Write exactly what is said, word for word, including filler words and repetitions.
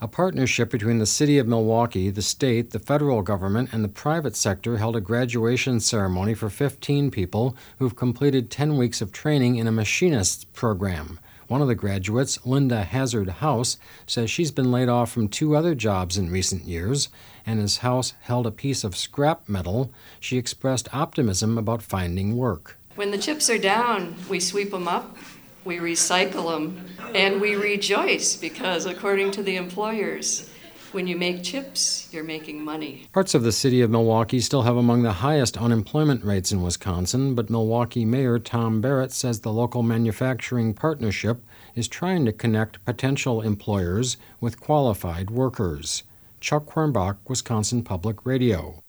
A partnership between the City of Milwaukee, the state, the federal government, and the private sector held a graduation ceremony for fifteen people who've completed ten weeks of training in a machinist's program. One of the graduates, Linda Hazard House, says she's been laid off from two other jobs in recent years, and as House held a piece of scrap metal, she expressed optimism about finding work. When the chips are down, we sweep them up, we recycle them, and we rejoice because, according to the employers, when you make chips, you're making money. Parts of the city of Milwaukee still have among the highest unemployment rates in Wisconsin, but Milwaukee Mayor Tom Barrett says the local manufacturing partnership is trying to connect potential employers with qualified workers. Chuck Quirnbach, Wisconsin Public Radio.